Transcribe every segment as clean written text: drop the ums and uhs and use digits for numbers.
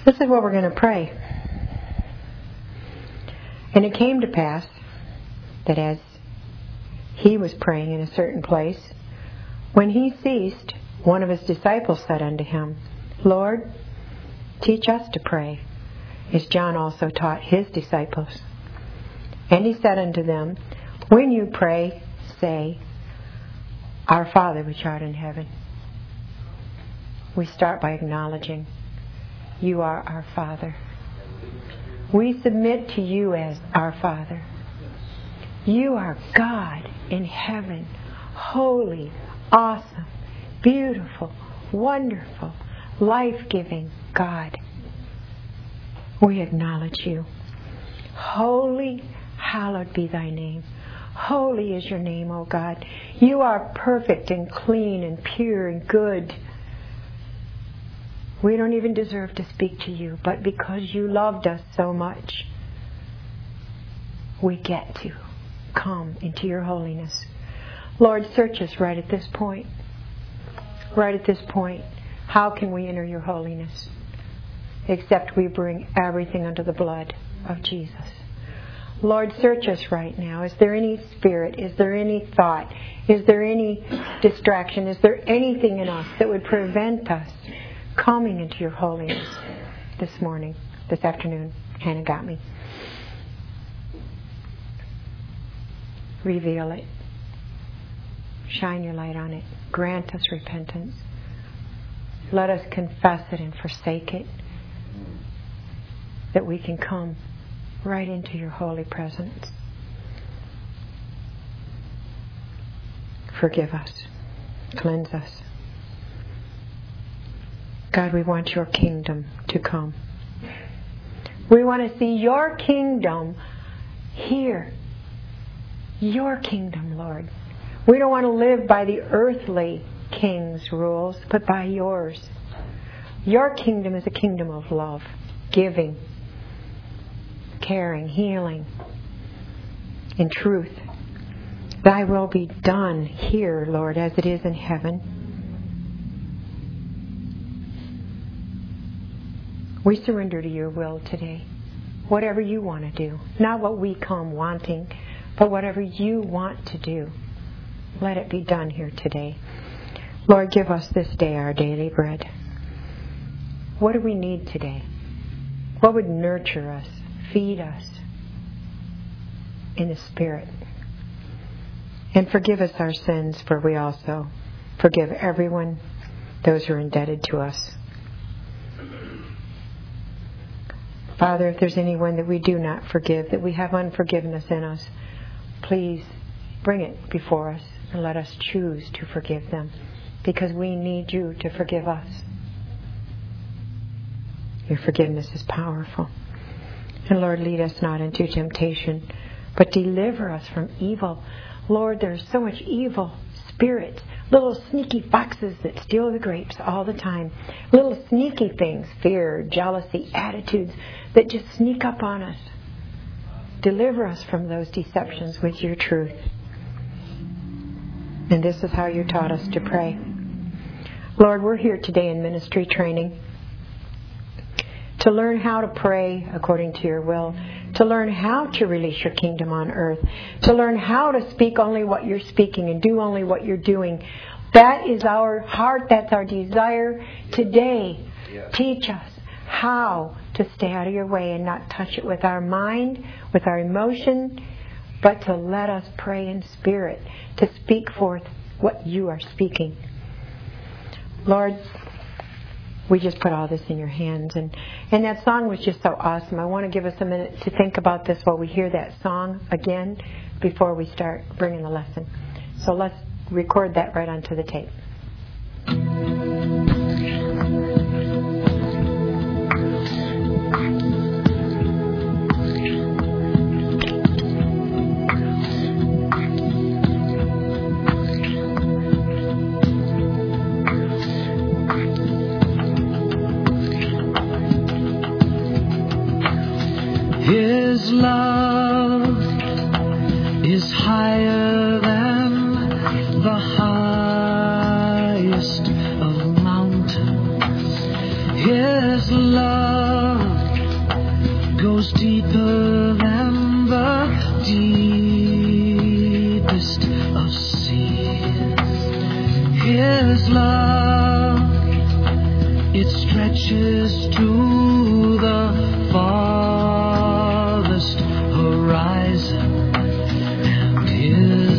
This is what we're going to pray. And it came to pass that as he was praying in a certain place, when he ceased, one of his disciples said unto him, Lord, teach us to pray, as John also taught his disciples. And he said unto them, when you pray, say, Our Father which art in heaven. We start by acknowledging you are our Father. We submit to you as our Father. You are God in heaven, holy, awesome, beautiful, wonderful, life-giving God. We acknowledge you. Holy, hallowed be thy name. Holy is your name, O God. You are perfect and clean and pure and good. We don't even deserve to speak to you, but because you loved us so much, we get to come into your holiness. Lord, search us right at this point. Right at this point. How can we enter your holiness? Except we bring everything under the blood of Jesus. Lord, search us right now. Is there any spirit? Is there any thought? Is there any distraction? Is there anything in us that would prevent us coming into your holiness this morning, this afternoon? Hannah got me. Reveal it. Shine your light on it. Grant us repentance. Let us confess it and forsake it, that we can come right into your holy presence. Forgive us. Cleanse us. God, we want your kingdom to come. We want to see your kingdom here. Your kingdom, Lord. We don't want to live by the earthly king's rules, but by yours. Your kingdom is a kingdom of love, giving, caring, healing, in truth. Thy will be done here, Lord, as it is in heaven. We surrender to your will today. Whatever you want to do. Not what we come wanting, but whatever you want to do. Let it be done here today. Lord, give us this day our daily bread. What do we need today? What would nurture us, feed us in the Spirit? And forgive us our sins, for we also forgive everyone, those who are indebted to us. Father, if there's anyone that we do not forgive, that we have unforgiveness in us, please bring it before us and let us choose to forgive them, because we need you to forgive us. Your forgiveness is powerful. And Lord, lead us not into temptation, but deliver us from evil. Lord, there's so much evil spirits, little sneaky foxes that steal the grapes all the time. Little sneaky things, fear, jealousy, attitudes that just sneak up on us. Deliver us from those deceptions with your truth. And this is how you taught us to pray. Lord, we're here today in ministry training to learn how to pray according to your will, to learn how to release your kingdom on earth, to learn how to speak only what you're speaking and do only what you're doing. That is our heart, that's our desire today. Yes. Teach us how to stay out of your way and not touch it with our mind, with our emotion, but to let us pray in spirit, to speak forth what you are speaking. Lord, we just put all this in your hands. And that song was just so awesome. I want to give us a minute to think about this while we hear that song again before we start bringing the lesson. So let's record that right onto the tape. His love is higher than the highest of mountains. His love reaches to the farthest horizon, and His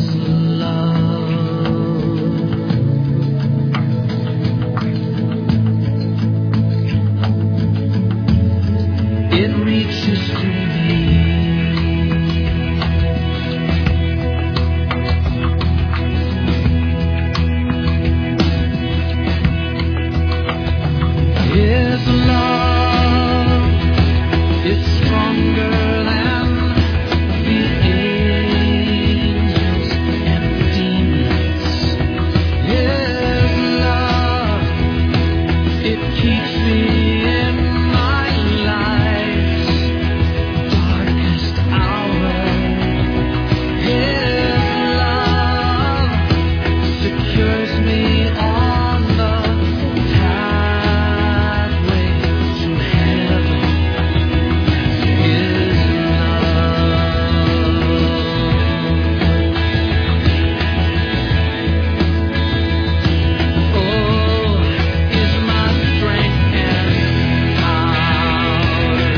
love it reaches to me. His love is stronger than the angels and demons. His love, it keeps me in my life's darkest hour. His love secures me on the pathway to heaven. His love, is my strength and power.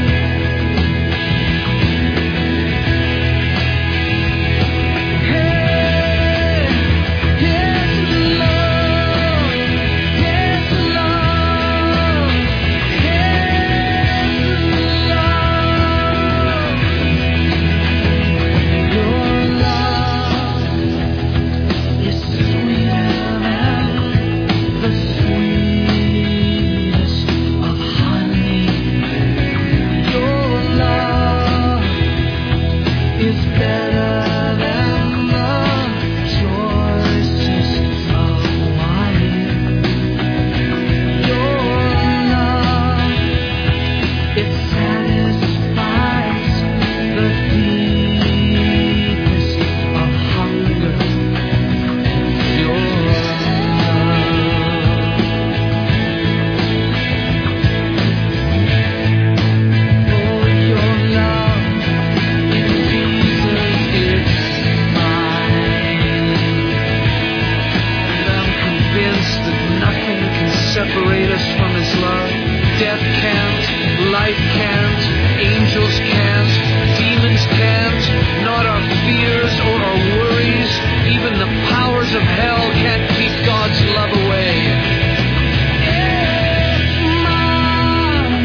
It's better than the choicest of wine. Your love, it satisfies the deepest of hunger. Your love, Jesus is mine. And I'm convinced that nothing can separate us from His love. Death can't, life can't, angels can't, demons can't, not our fears or our worries, even the powers of hell can't keep God's love away. It's mine.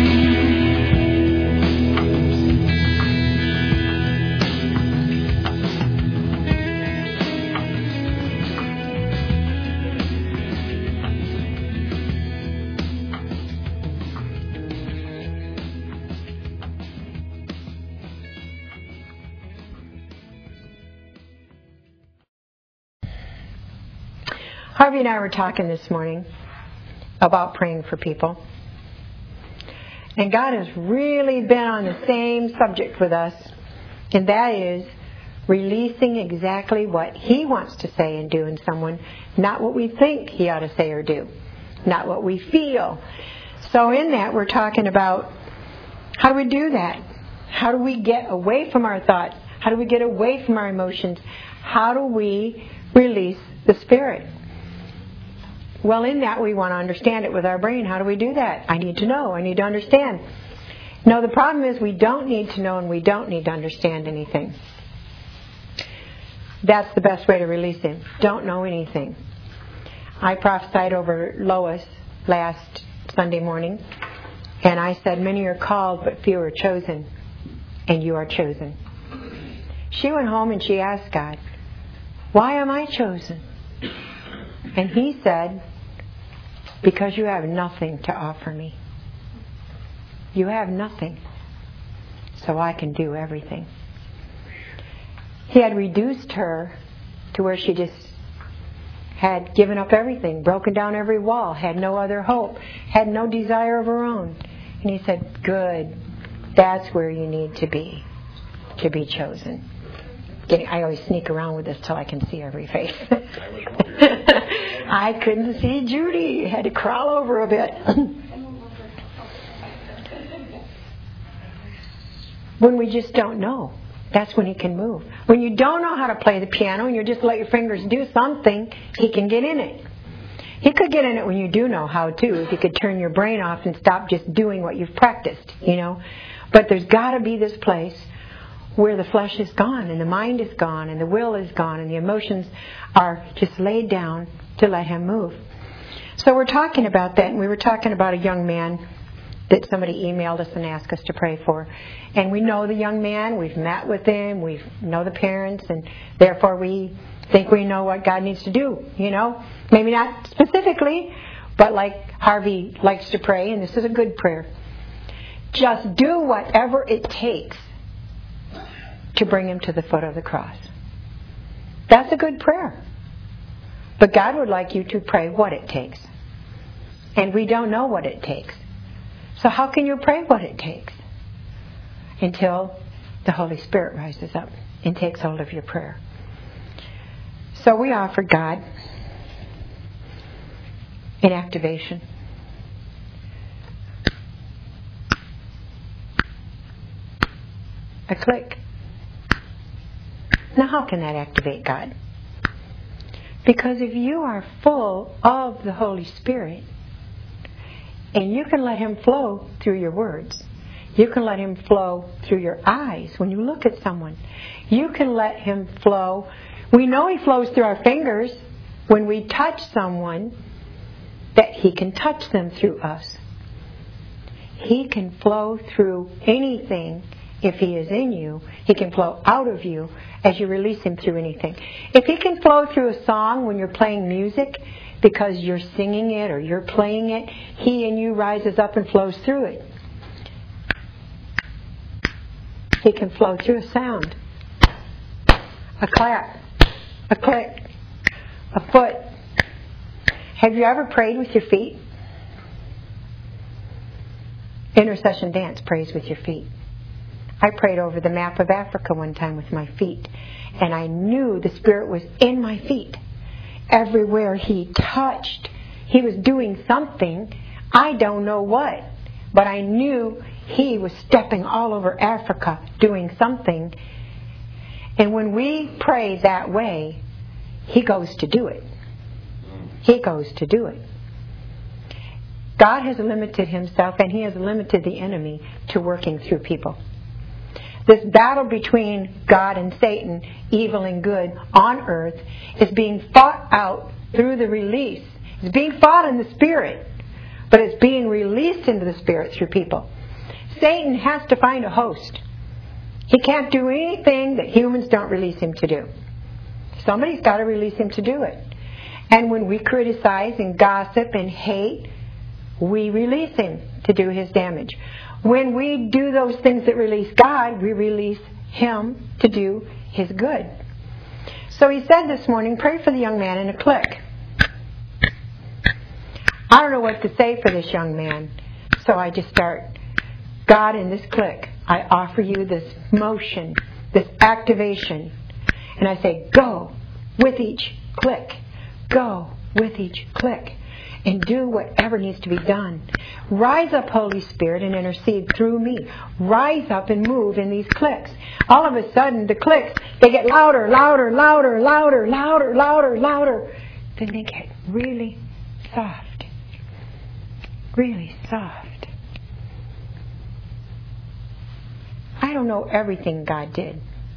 Harvey and I were talking this morning about praying for people. And God has really been on the same subject with us, and that is releasing exactly what He wants to say and do in someone, not what we think He ought to say or do, not what we feel. So in that, we're talking about how do we do that? How do we get away from our thoughts? How do we get away from our emotions? How do we release the Spirit? Well, in that, we want to understand it with our brain. How do we do that? I need to know. I need to understand. No, the problem is we don't need to know and we don't need to understand anything. That's the best way to release Him. Don't know anything. I prophesied over Lois last Sunday morning, and I said, many are called, but few are chosen, and you are chosen. She went home and she asked God, why am I chosen? And He said, because you have nothing to offer me. You have nothing, so I can do everything. He had reduced her to where she just had given up everything, broken down every wall, had no other hope, had no desire of her own. And He said, good, that's where you need to be chosen. I always sneak around with this till I can see every face. I couldn't see Judy. Had to crawl over a bit. When we just don't know, that's when He can move. When you don't know how to play the piano and you just let your fingers do something, He can get in it. He could get in it when you do know how to, if you could turn your brain off and stop just doing what you've practiced, you know. But there's got to be this place where the flesh is gone and the mind is gone and the will is gone and the emotions are just laid down to let Him move. So we're talking about that, and we were talking about a young man that somebody emailed us and asked us to pray for. And we know the young man, we've met with him, we know the parents, and therefore we think we know what God needs to do, you know. Maybe not specifically, but like Harvey likes to pray, and this is a good prayer. Just do whatever it takes to bring him to the foot of the cross. That's a good prayer. But God would like you to pray what it takes. And we don't know what it takes. So how can you pray what it takes? Until the Holy Spirit rises up and takes hold of your prayer. So we offered God an activation. A click. Now how can that activate God? Because if you are full of the Holy Spirit, and you can let Him flow through your words, you can let Him flow through your eyes when you look at someone, you can let Him flow. We know He flows through our fingers when we touch someone, that He can touch them through us. He can flow through anything. If He is in you, He can flow out of you as you release Him through anything. If He can flow through a song when you're playing music, because you're singing it or you're playing it, He in you rises up and flows through it. He can flow through a sound, a clap, a click, a foot. Have you ever prayed with your feet? Intercession dance prays with your feet. I prayed over the map of Africa one time with my feet, and I knew the Spirit was in my feet. Everywhere He touched, He was doing something. I don't know what, but I knew He was stepping all over Africa doing something. And when we pray that way, He goes to do it. He goes to do it. God has limited Himself, and He has limited the enemy to working through people. This battle between God and Satan, evil and good, on earth, is being fought out through the release. It's being fought in the Spirit, but it's being released into the Spirit through people. Satan has to find a host. He can't do anything that humans don't release him to do. Somebody's got to release him to do it. And when we criticize and gossip and hate, we release him to do his damage. When we do those things that release God, we release Him to do His good. So He said this morning, pray for the young man in a click. I don't know what to say for this young man, so I just start, God, in this click, I offer you this motion, this activation. And I say, go with each click. Go with each click. And do whatever needs to be done. Rise up, Holy Spirit, and intercede through me. Rise up and move in these clicks. All of a sudden, the clicks, they get louder, louder, louder, louder, louder, louder, louder. Then they get really soft. Really soft. I don't know everything God did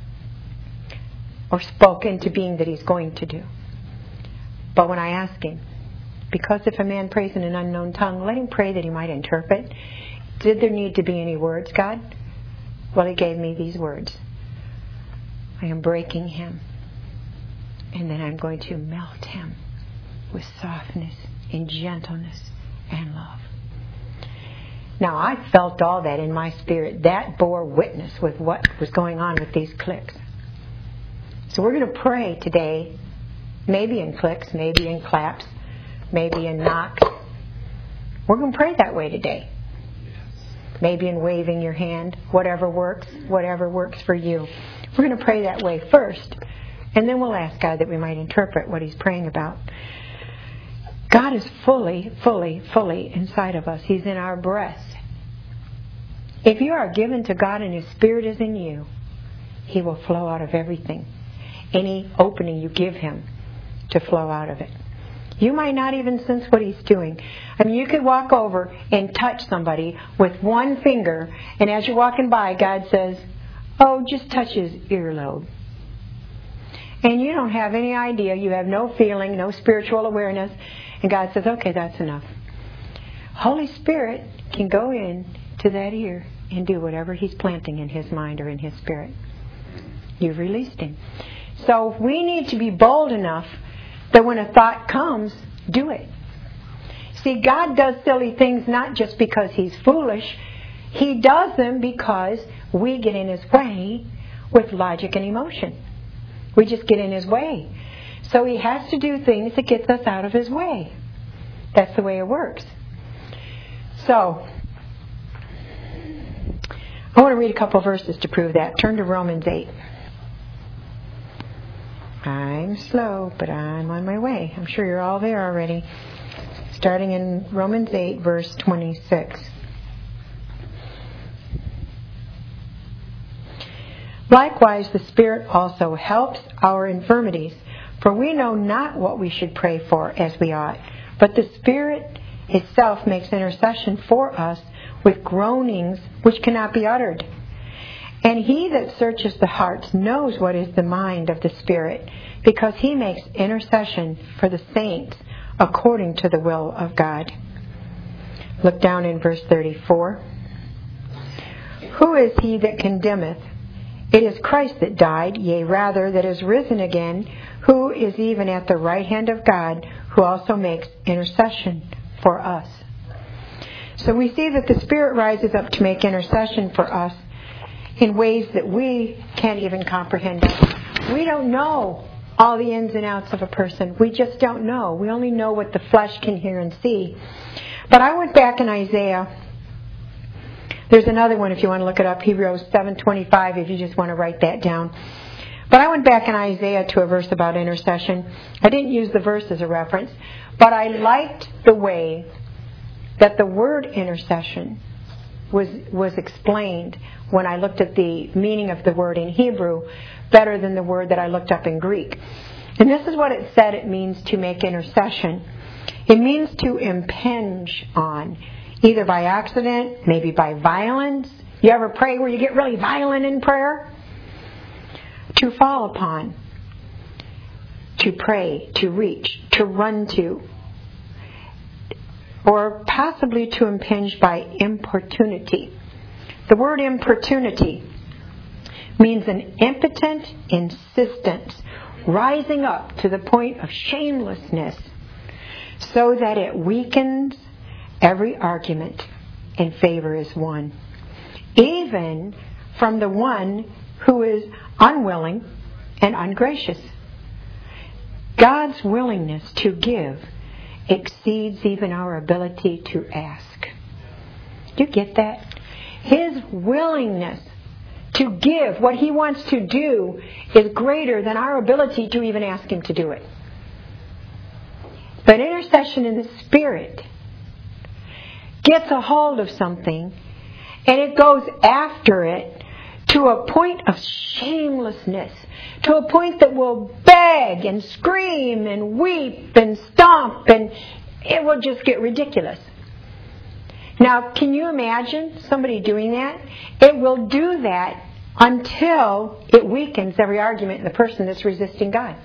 or spoke into being that He's going to do. But when I ask Him, because if a man prays in an unknown tongue, let him pray that he might interpret. Did there need to be any words, God? Well, He gave me these words. I am breaking him, and then I'm going to melt him with softness and gentleness and love. Now, I felt all that in my spirit. That bore witness with what was going on with these clicks. So we're going to pray today, maybe in clicks, maybe in claps, maybe in knocks. We're going to pray that way today. Maybe in waving your hand, whatever works for you. We're going to pray that way first, and then we'll ask God that we might interpret what He's praying about. God is fully, fully, fully inside of us. He's in our breath. If you are given to God and His Spirit is in you, He will flow out of everything. Any opening you give Him to flow out of it. You might not even sense what He's doing. I mean, you could walk over and touch somebody with one finger, and as you're walking by, God says, oh, just touch his earlobe. And you don't have any idea. You have no feeling, no spiritual awareness. And God says, okay, that's enough. Holy Spirit can go in to that ear and do whatever He's planting in His mind or in His spirit. You've released Him. So we need to be bold enough that when a thought comes, do it. See, God does silly things not just because He's foolish. He does them because we get in His way with logic and emotion. We just get in His way. So He has to do things that gets us out of His way. That's the way it works. So, I want to read a couple verses to prove that. Turn to Romans 8. I'm slow, but I'm on my way. I'm sure you're all there already. Starting in Romans 8, verse 26. Likewise, the Spirit also helps our infirmities, for we know not what we should pray for as we ought, but the Spirit itself makes intercession for us with groanings which cannot be uttered. And He that searches the hearts knows what is the mind of the Spirit, because He makes intercession for the saints according to the will of God. Look down in verse 34. Who is he that condemneth? It is Christ that died, yea, rather, that is risen again, who is even at the right hand of God, who also makes intercession for us. So we see that the Spirit rises up to make intercession for us in ways that we can't even comprehend. We don't know all the ins and outs of a person. We just don't know. We only know what the flesh can hear and see. But I went back in Isaiah. There's another one if you want to look it up, Hebrews 7:25, if you just want to write that down. But I went back in Isaiah to a verse about intercession. I didn't use the verse as a reference, but I liked the way that the word intercession was explained when I looked at the meaning of the word in Hebrew better than the word that I looked up in Greek. And this is what it said it means to make intercession. It means to impinge on, either by accident, maybe by violence. You ever pray where you get really violent in prayer? To fall upon, to pray, to reach, to run to, or possibly to impinge by importunity. The word importunity means an impotent insistence, rising up to the point of shamelessness, so that it weakens every argument and favor is won, even from the one who is unwilling and ungracious. God's willingness to give exceeds even our ability to ask. Do you get that? His willingness to give what He wants to do is greater than our ability to even ask Him to do it. But intercession in the Spirit gets a hold of something and it goes after it to a point of shamelessness, to a point that will beg and scream and weep and stomp, and it will just get ridiculous. Now, can you imagine somebody doing that? It will do that until it weakens every argument in the person that's resisting God.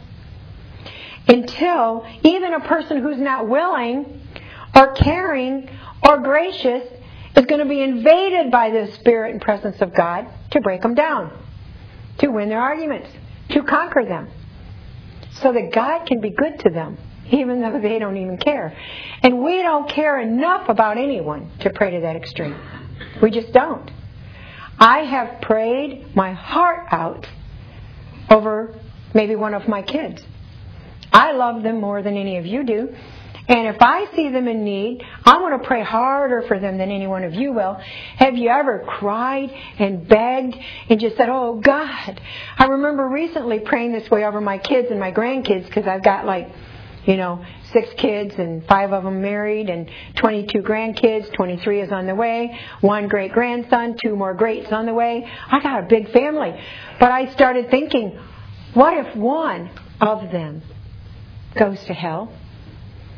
Until even a person who's not willing or caring or gracious is going to be invaded by the Spirit and presence of God to break them down, to win their arguments, to conquer them, so that God can be good to them, even though they don't even care. And we don't care enough about anyone to pray to that extreme. We just don't. I have prayed my heart out over maybe one of my kids. I love them more than any of you do. And if I see them in need, I'm going to pray harder for them than any one of you will. Have you ever cried and begged and just said, oh, God? I remember recently praying this way over my kids and my grandkids, because I've got 6 kids and 5 of them married and 22 grandkids. 23 is on the way. 1 great-grandson, 2 more greats on the way. I got a big family. But I started thinking, what if one of them goes to hell?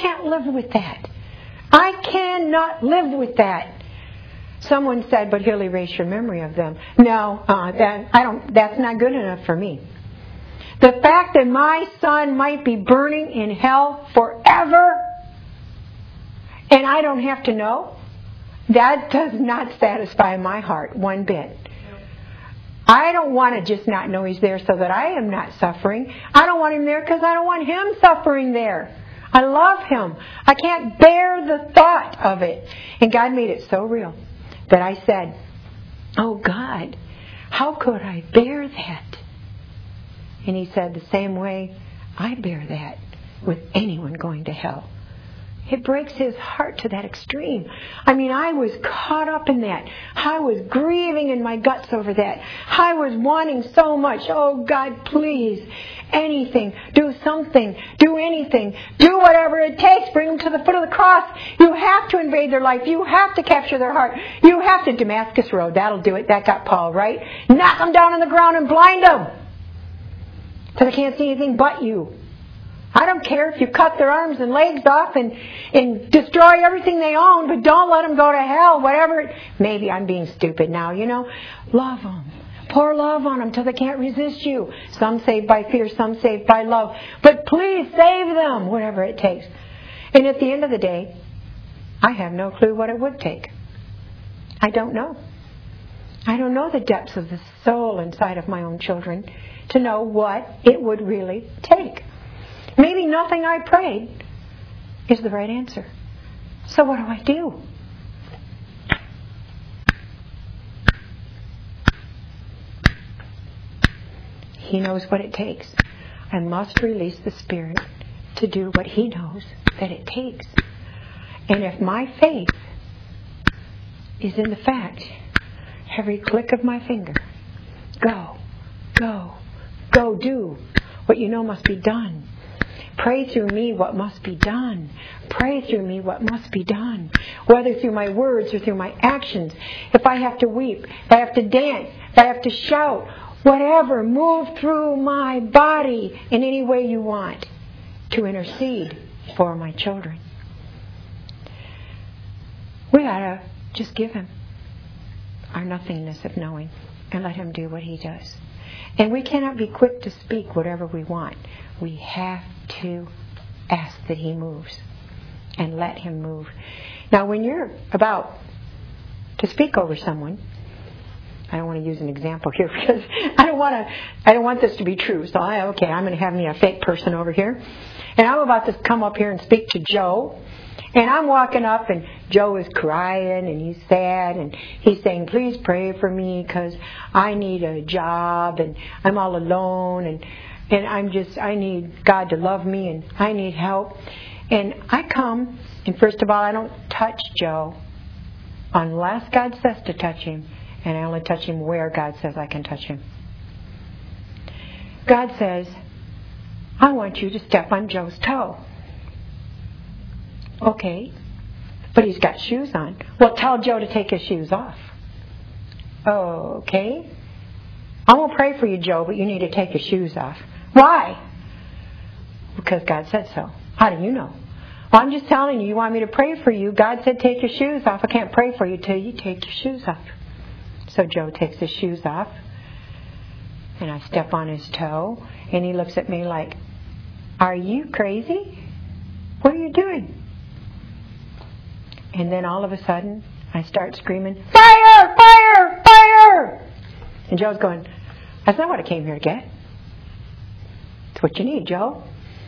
can't live with that. I cannot live with that. Someone said, but he'll erase your memory of them. No, that's not good enough for me. The fact that my son might be burning in hell forever, and I don't have to know, that does not satisfy my heart one bit. I don't want to just not know he's there so that I am not suffering. I don't want him there because I don't want him suffering there. I love him. I can't bear the thought of it. And God made it so real that I said, oh God, how could I bear that? And he said, the same way I bear that with anyone going to hell. It breaks his heart to that extreme. I mean, I was caught up in that. I was grieving in my guts over that. I was wanting so much. Oh, God, please, anything, do something, do anything, do whatever it takes. Bring them to the foot of the cross. You have to invade their life. You have to capture their heart. You have to Damascus Road. That'll do it. That got Paul, right? Knock them down on the ground and blind them so they can't see anything but you. I don't care if you cut their arms and legs off and destroy everything they own, but don't let them go to hell, whatever. Maybe I'm being stupid now, you know. Love them. Pour love on them till they can't resist you. Some saved by fear, some saved by love. But please save them, whatever it takes. And at the end of the day, I have no clue what it would take. I don't know. I don't know the depths of the soul inside of my own children to know what it would really take. Maybe nothing I prayed is the right answer. So what do I do? He knows what it takes. I must release the Spirit to do what He knows that it takes. And if my faith is in the fact, every click of my finger, go, go, go do what you know must be done. Pray through me what must be done. Pray through me what must be done. Whether through my words or through my actions. If I have to weep, if I have to dance, if I have to shout, whatever, move through my body in any way you want to intercede for my children. We ought to just give Him our nothingness of knowing and let Him do what He does. And we cannot be quick to speak whatever we want. We have to ask that He moves and let Him move. Now, when you're about to speak over someone, I don't want to use an example here because I don't want this to be true. So I'm going to have me a fake person over here. And I'm about to come up here and speak to Joe. And I'm walking up and Joe is crying and he's sad and he's saying, please pray for me because I need a job and I'm all alone and I need God to love me and I need help. And I come and first of all, I don't touch Joe unless God says to touch him. And I only touch him where God says I can touch him. God says, I want you to step on Joe's toe. Okay, but he's got shoes on. Well, tell Joe to take his shoes off. Okay. I won't pray for you, Joe, but you need to take your shoes off. Why? Because God said so. How do you know? Well, I'm just telling you, you want me to pray for you. God said take your shoes off. I can't pray for you till you take your shoes off. So Joe takes his shoes off, and I step on his toe, and he looks at me like, are you crazy? What are you doing? And then all of a sudden, I start screaming, fire, fire, fire! And Joe's going, that's not what I came here to get. It's what you need, Joe.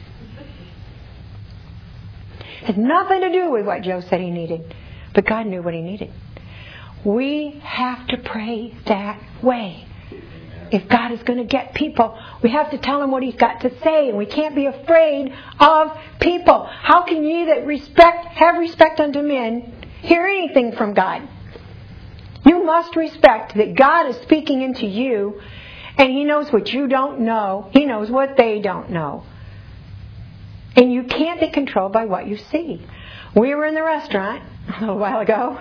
It has nothing to do with what Joe said he needed. But God knew what he needed. We have to pray that way. If God is going to get people, we have to tell Him what He's got to say. And we can't be afraid of people. How can ye that have respect unto men hear anything from God? You must respect that God is speaking into you. And He knows what you don't know. He knows what they don't know. And you can't be controlled by what you see. We were in the restaurant a little while ago.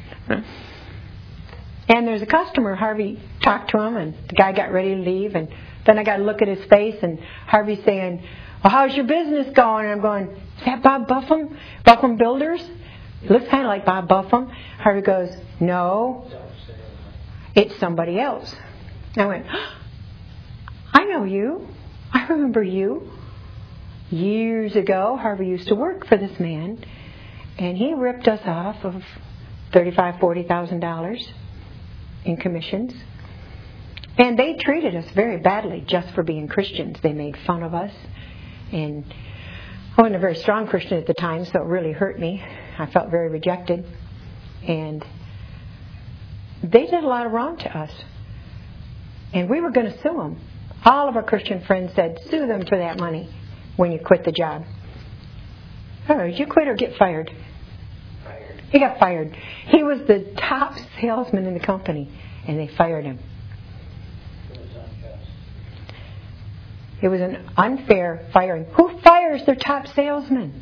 And there's a customer. Harvey talked to him, and the guy got ready to leave. And then I got to look at his face, and Harvey's saying, well, how's your business going? And I'm going, is that Bob Buffum? Buffum Builders? It looks kind of like Bob Buffum. Harvey goes, no, it's somebody else. I went, I know you. I remember you. Years ago, Harvey used to work for this man, and he ripped us off of $35,000, $40,000 in commissions. And they treated us very badly just for being Christians. They made fun of us. And I wasn't a very strong Christian at the time, so it really hurt me. I felt very rejected. And they did a lot of wrong to us. And we were going to sue them. All of our Christian friends said, sue them for that money when you quit the job. Oh, did you quit or get fired? Fired. He got fired. He was the top salesman in the company, and they fired him. It was unjust. It was an unfair firing. Who fires their top salesman?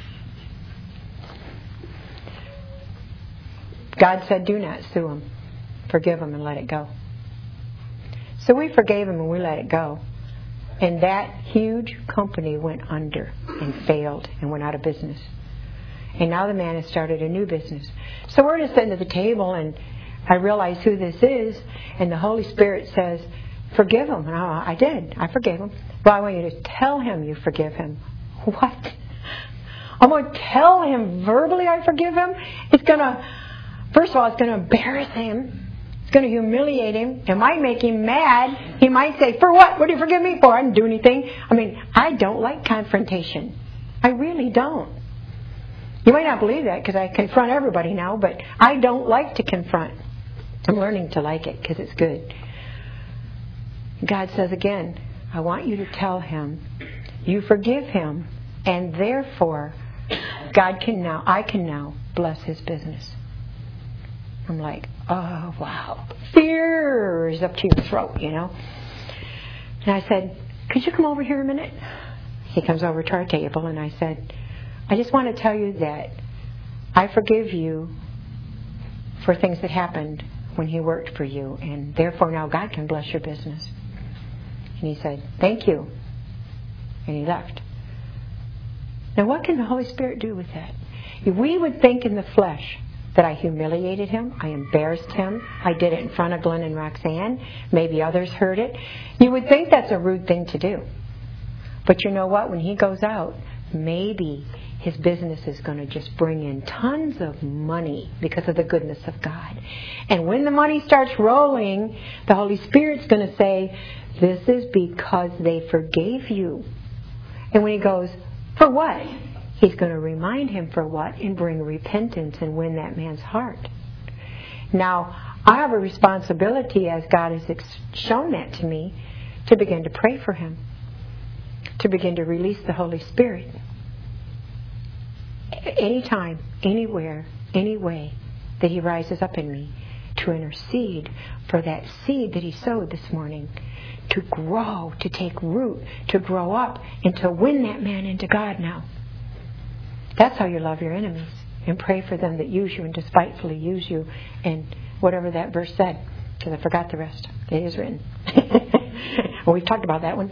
God said, do not sue him. Forgive him and let it go. So we forgave him and we let it go. And that huge company went under and failed and went out of business. And now the man has started a new business. So we're just sitting at the table, and I realize who this is, and the Holy Spirit says, forgive him. And I did. I forgave him. Well, I want you to tell him you forgive him. What? I'm going to tell him verbally I forgive him? It's going to, first of all, it's going to embarrass him. It's going to humiliate him. It might make him mad. He might say, for what? What do you forgive me for? I didn't do anything. I mean, I don't like confrontation. I really don't. You might not believe that because I confront everybody now, but I don't like to confront. I'm learning to like it because it's good. God says again, I want you to tell him you forgive him, and therefore I can now bless his business. I'm like, oh, wow. Fear is up to your throat, you know. And I said, could you come over here a minute? He comes over to our table, and I said, I just want to tell you that I forgive you for things that happened when he worked for you, and therefore now God can bless your business. And he said, thank you. And he left. Now what can the Holy Spirit do with that? We would think in the flesh that I humiliated him, I embarrassed him, I did it in front of Glenn and Roxanne, maybe others heard it. You would think that's a rude thing to do. But you know what? When he goes out, maybe his business is going to just bring in tons of money because of the goodness of God. And when the money starts rolling, the Holy Spirit's going to say, this is because they forgave you. And when he goes, for what? He's going to remind him for what and bring repentance and win that man's heart. Now, I have a responsibility, as God has shown that to me, to begin to pray for him, to begin to release the Holy Spirit. Anytime, anywhere, any way that he rises up in me, to intercede for that seed that he sowed this morning, to grow, to take root, to grow up, and to win that man into God now. That's how you love your enemies, and pray for them that use you and despitefully use you, and whatever that verse said, because I forgot the rest. It is written. Well, we've talked about that one.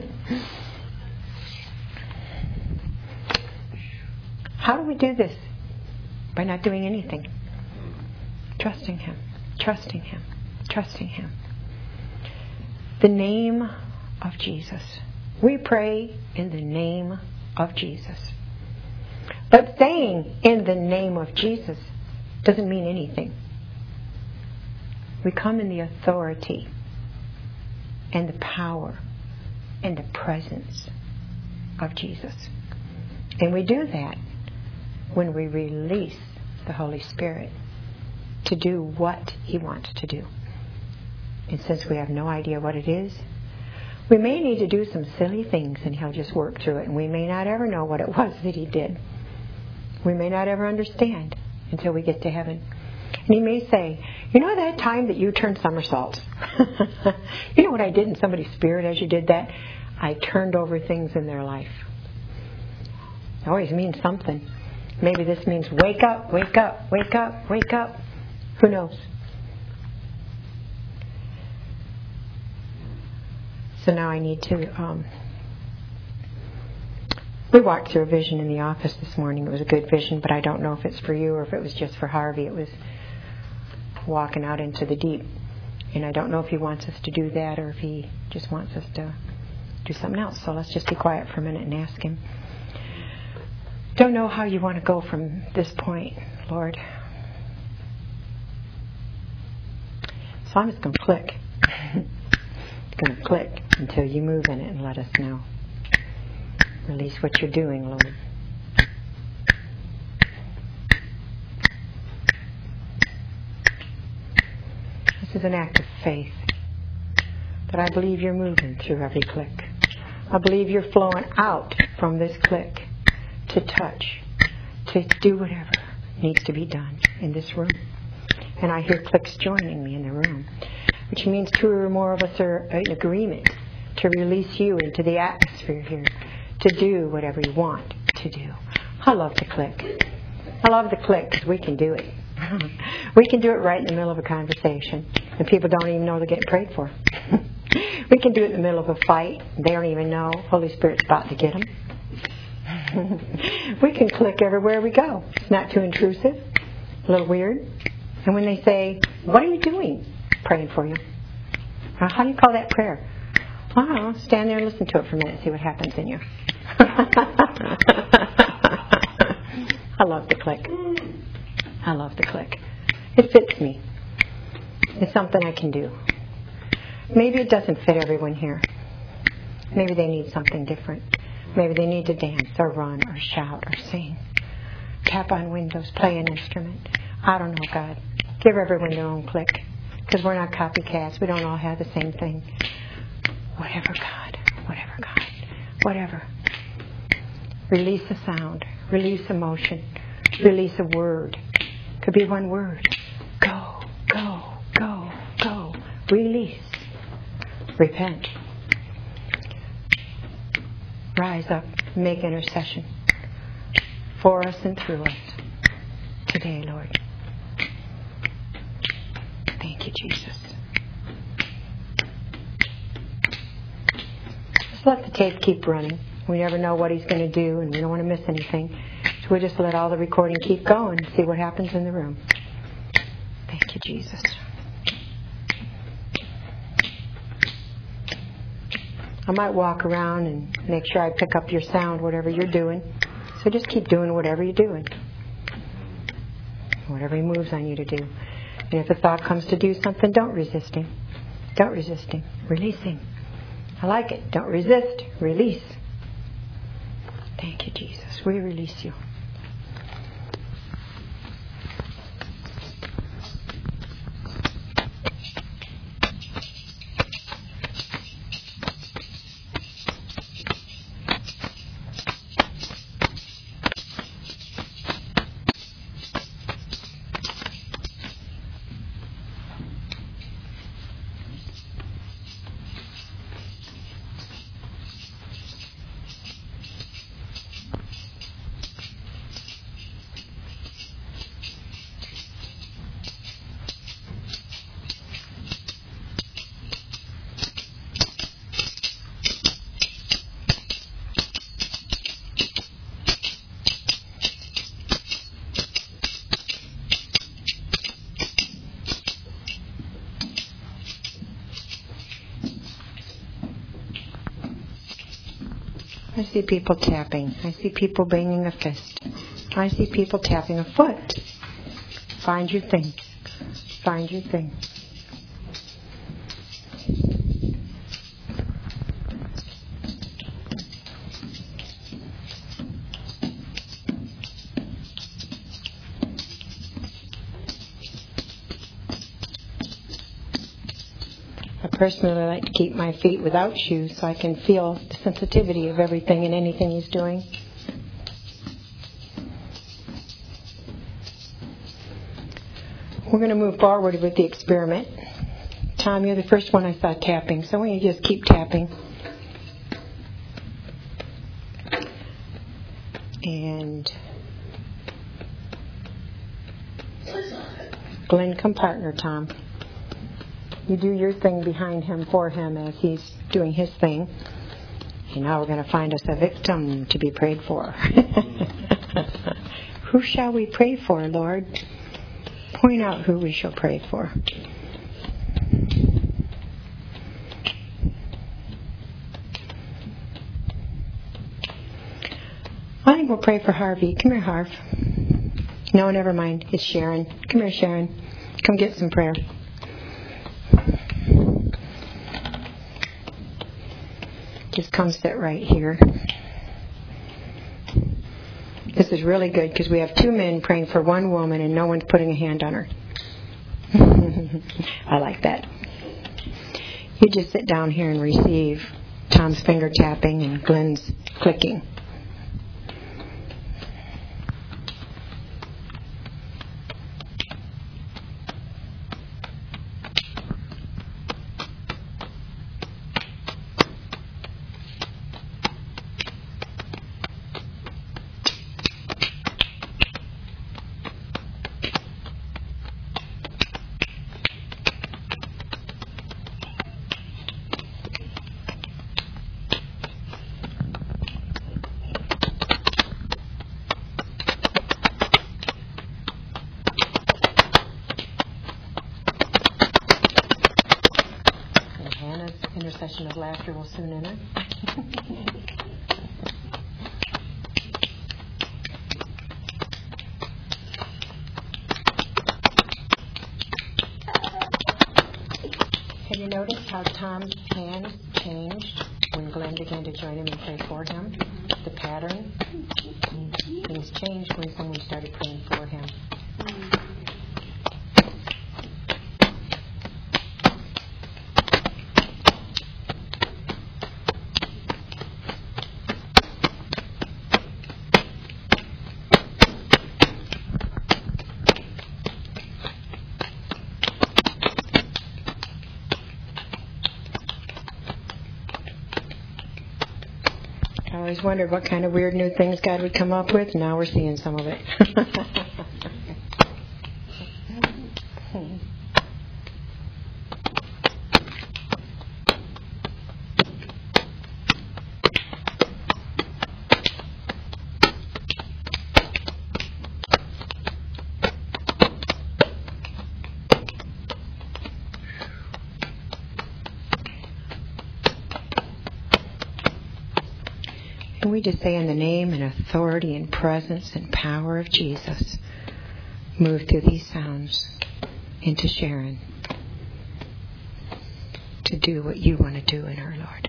How do we do this? By not doing anything. Trusting him, trusting him, trusting him. The name of Jesus. We pray in the name of Jesus. But saying in the name of Jesus doesn't mean anything. We come in the authority and the power and the presence of Jesus. And we do that when we release the Holy Spirit to do what he wants to do. And since we have no idea what it is, we may need to do some silly things and he'll just work through it. And we may not ever know what it was that he did. We may not ever understand until we get to heaven. And he may say, you know that time that you turned somersaults? You know what I did in somebody's spirit as you did that? I turned over things in their life. It always means something. Maybe this means wake up, wake up, wake up, wake up. Who knows? So now I need to We walked through a vision in the office this morning. It was a good vision, but I don't know if it's for you or if it was just for Harvey. It was walking out into the deep. And I don't know if he wants us to do that or if he just wants us to do something else. So let's just be quiet for a minute and ask him. Don't know how you want to go from this point, Lord. So I'm just going to click. Going to click until you move in it and let us know. Release what you're doing, Lord. This is an act of faith that I believe you're moving through every click. I believe you're flowing out from this click to touch, to do whatever needs to be done in this room. And I hear clicks joining me in the room, which means two or more of us are in agreement to release you into the atmosphere here, to do whatever you want to do. I love to click. I love to click because we can do it. We can do it right in the middle of a conversation, and people don't even know they're getting prayed for. We can do it in the middle of a fight. They don't even know Holy Spirit's about to get them. We can click everywhere we go. It's not too intrusive, a little weird. And when they say, "What are you doing?" Praying for you. How do you call that prayer? I don't know. Stand there and listen to it for a minute and see what happens in you. I love the click. I love the click. It fits me. It's something I can do. Maybe it doesn't fit everyone here. Maybe they need something different. Maybe they need to dance or run or shout or sing. Tap on windows, play an instrument. I don't know, God. Give everyone their own click. Because we're not copycats. We don't all have the same thing. Whatever, God. Whatever, God. Whatever. Release a sound. Release emotion. Release a word. Could be one word. Go, go, go, go. Release. Repent. Rise up. Make intercession for us and through us today, Lord. Thank you, Jesus. Just let the tape keep running. We never know what he's going to do, and we don't want to miss anything. So we'll just let all the recording keep going and see what happens in the room. Thank you, Jesus. I might walk around and make sure I pick up your sound, whatever you're doing. So just keep doing whatever you're doing. Whatever he moves on you to do. And if a thought comes to do something, don't resist him. Don't resist him. Release him. I like it. Don't resist. Release. Thank you, Jesus. We release you. I see people tapping. I see people banging a fist. I see people tapping a foot. Find your thing. Find your thing. I personally like to keep my feet without shoes so I can feel the sensitivity of everything and anything he's doing. We're going to move forward with the experiment. Tom, you're the first one I saw tapping, so why don't you just keep tapping. And Glenn, come partner, Tom. You do your thing behind him for him as he's doing his thing. And now we're going to find us a victim to be prayed for. Who shall we pray for, Lord? Point out who we shall pray for. I think we'll pray for Harvey. Come here, Harv. No, never mind. It's Sharon. Come here, Sharon. Come get some prayer. Just come sit right here. This is really good because we have 2 men praying for 1 woman and no one's putting a hand on her. I like that. You just sit down here and receive Tom's finger tapping and Glenn's clicking. Intercession of laughter will soon enter. Have you noticed how Tom's hands changed when Glenn began to join him and pray for him? The pattern? Things changed when someone started praying for him. I always wondered what kind of weird new things God would come up with. Now we're seeing some of it. And we just say in the name and authority and presence and power of Jesus, move through these sounds into Sharon to do what you want to do in her, Lord.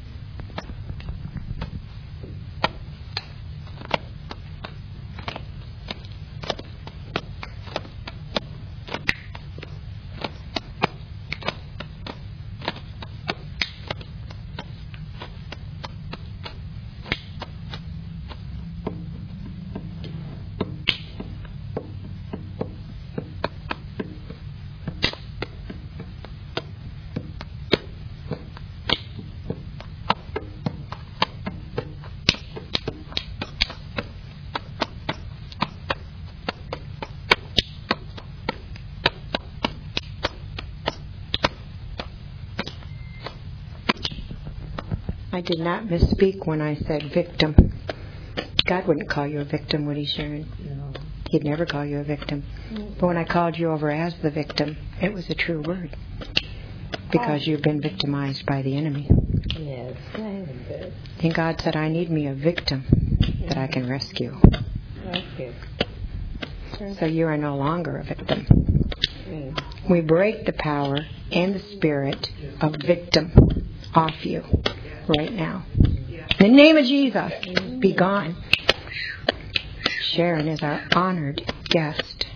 I did not misspeak when I said victim. God wouldn't call you a victim, would he, Sharon? No. He'd never call you a victim. But when I called you over as the victim, it was a true word. Because you've been victimized by the enemy. Yes, I have been. And God said, I need me a victim that I can rescue. Okay. So you are no longer a victim. Mm. We break the power and the spirit of victim off you right now. In the name of Jesus, be gone. Sharon is our honored guest.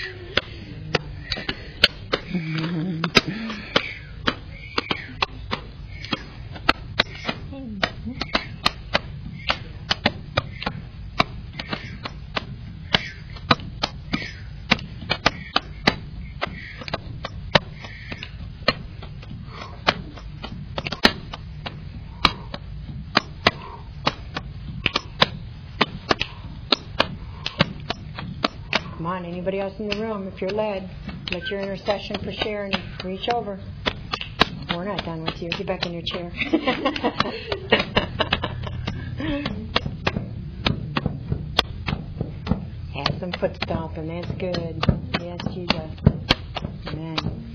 Come on, anybody else in the room, if you're led, let your intercession for Sharon reach over. We're not done with you. Get back in your chair. Have some foot stomping. That's good. Yes, Jesus. Amen.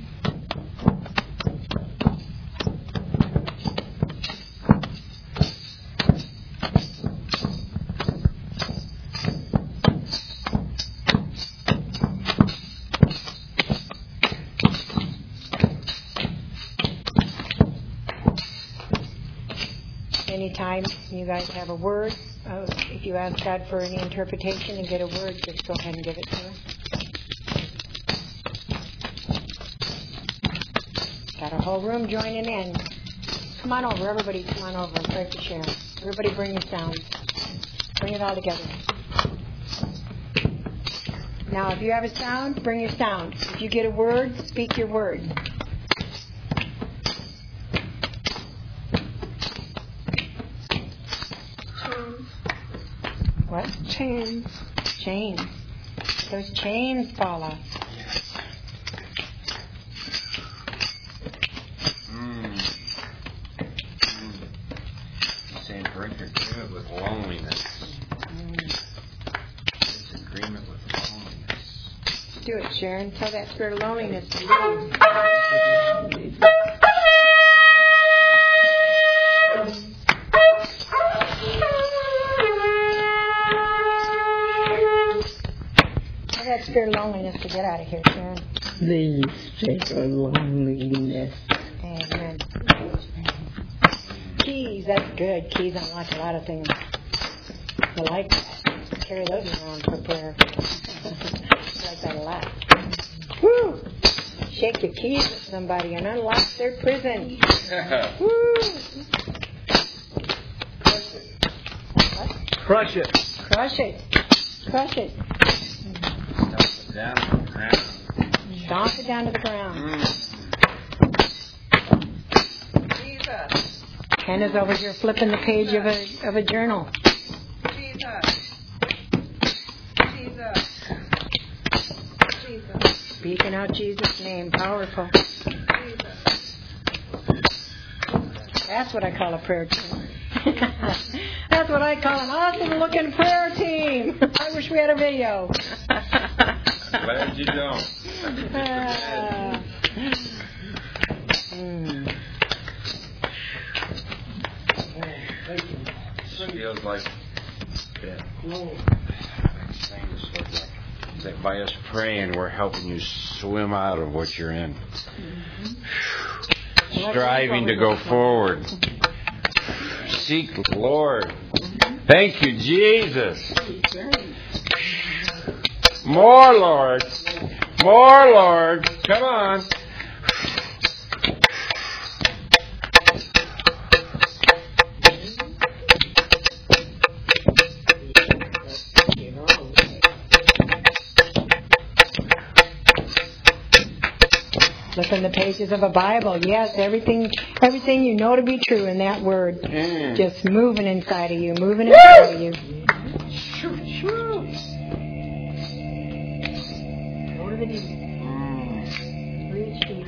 Anytime you guys have a word, if you ask God for any interpretation and get a word, just go ahead and give it to Him. Got a whole room joining in. Come on over, everybody. Come on over and pray for Sharon. Everybody bring your sounds. Bring it all together. Now, if you have a sound, bring your sound. If you get a word, speak your word. What? Chains. Chains. Those chains fall off. Saying break agreement with loneliness. Disagreement with loneliness. Do it, Sharon. Tell that spirit of loneliness to leave. Tell that spirit of loneliness to get out of here, Sharon. The spirit of loneliness. Amen. Keys, that's good. Keys unlock a lot of things. I like that. Carry those around for prayer. I like that a lot. Woo! Shake your keys at somebody and unlock their prison. Woo! Crush it. Crush it. Crush it. Stomp it down to the ground. Stomp it down to the ground. Jesus. Ken is over here flipping the page of a journal. Jesus. Jesus. Jesus. Speaking out Jesus' name. Powerful. Jesus. That's what I call a prayer team. That's what I call an awesome looking prayer team. I wish we had a video. Glad you don't. Feels like that by us praying, we're helping you swim out of what you're in. Striving to go forward. Seek the Lord. Thank you, Jesus. More, Lord. More, Lord. Come on. Look in the pages of a Bible. Yes, everything you know to be true in that word. Just moving inside of you, moving inside of you. Go to the deep. Reach deep.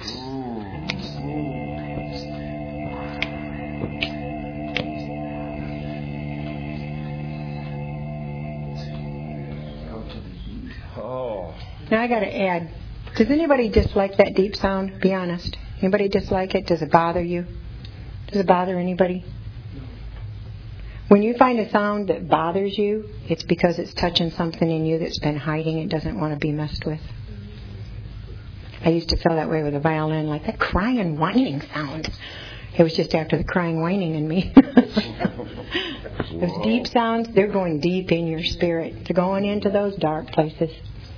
Oh. Now I got to add. Does anybody dislike that deep sound? Be honest. Anybody dislike it? Does it bother you? Does it bother anybody? When you find a sound that bothers you, it's because it's touching something in you that's been hiding and doesn't want to be messed with. I used to feel that way with a violin, like that crying, whining sound. It was just after the crying, whining in me. Those deep sounds, they're going deep in your spirit. They're going into those dark places.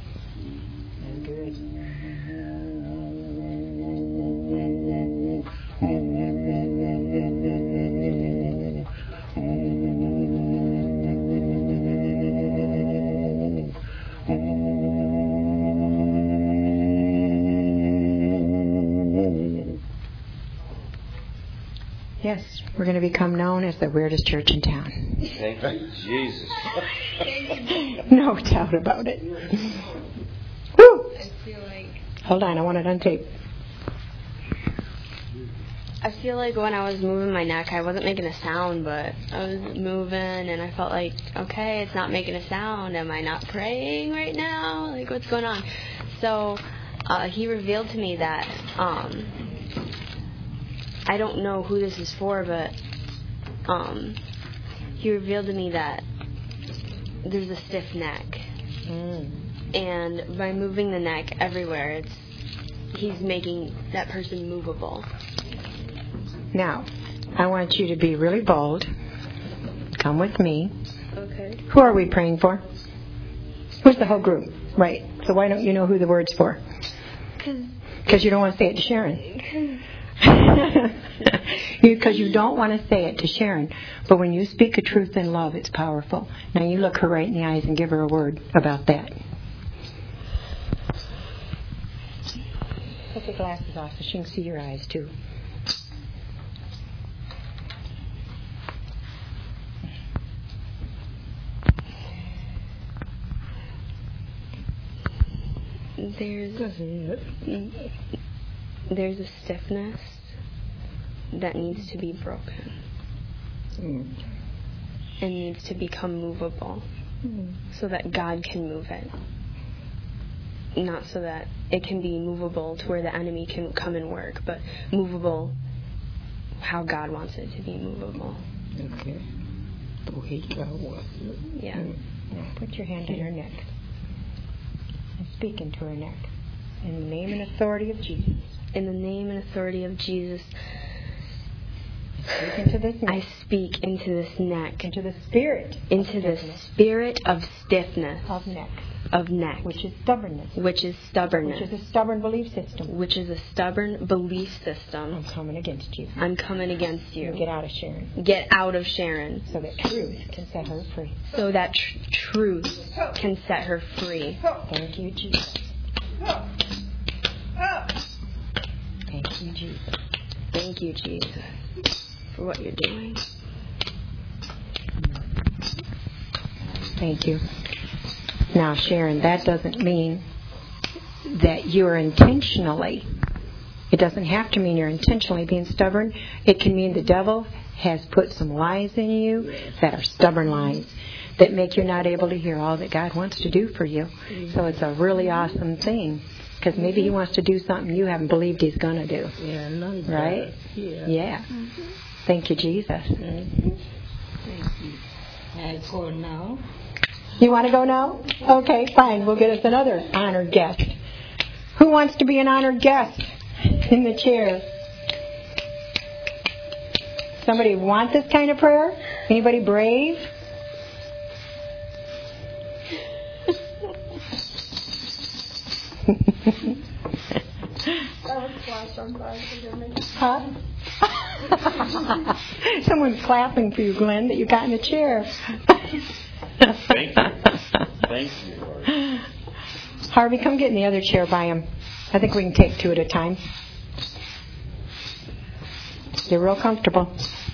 Yes, we're going to become known as the weirdest church in town. Thank you, Jesus. No doubt about it. Woo! I feel like Hold on, I want it on tape. I feel like when I was moving my neck, I wasn't making a sound, but I was moving, and I felt like, okay, it's not making a sound. Am I not praying right now? Like, what's going on? So he revealed to me that I don't know who this is for, but he revealed to me that there's a stiff neck. And by moving the neck everywhere, he's making that person movable. Now, I want you to be really bold. Come with me. Okay. Who are we praying for? Who's the whole group? Right. So why don't you know who the word's for? Because you don't want to say it to Sharon. Because you don't want to say it to Sharon. But when you speak a truth in love, it's powerful. Now you look her right in the eyes and give her a word about that. Take your glasses off so she can see your eyes too. There's a stiffness that needs to be broken and needs to become movable so that God can move it. Not so that it can be movable to where the enemy can come and work, but movable how God wants it to be movable. Okay. The way God wants it. Yeah. Put your hand on her neck and speak into her neck. In the name and authority of Jesus. In the name and authority of Jesus, Speak into this neck. I speak into this neck. Into the spirit. Into the spirit of stiffness. Of neck. Of neck. Which is stubbornness. Which is stubbornness. Which is a stubborn belief system. Which is a stubborn belief system. I'm coming against you. I'm coming against you. Get out of Sharon. Get out of Sharon. So that truth can set her free. So that truth can set her free. Thank you, Jesus. Thank you, Jesus. Thank you, Jesus, for what you're doing. Thank you. Now, Sharon, that doesn't mean that you're intentionally, it doesn't have to mean you're intentionally being stubborn. It can mean the devil has put some lies in you that are stubborn lies that make you not able to hear all that God wants to do for you. So it's a really awesome thing. Because maybe he wants to do something you haven't believed he's going to do. Yeah, no, right? Yeah. Thank you, Jesus. Thank you. I go now. You want to go now? Okay, fine. We'll get us another honored guest. Who wants to be an honored guest in the chair? Somebody want this kind of prayer? Anybody brave? Huh? Someone's clapping for you, Glenn, that you got in the chair. Thank you. Thank you, Lord. Harvey, come get in the other chair by him. I think we can take two at a time. You're real comfortable.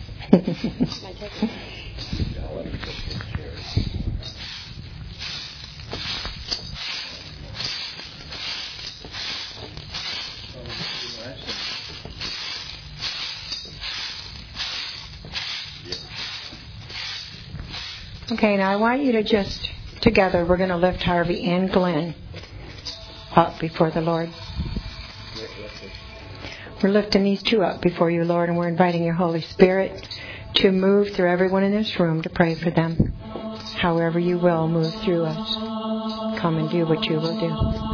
Okay, now I want you to just, together, we're going to lift Harvey and Glenn up before the Lord. We're lifting these two up before you, Lord, and we're inviting your Holy Spirit to move through everyone in this room to pray for them. However you will, move through us. Come and do what you will do.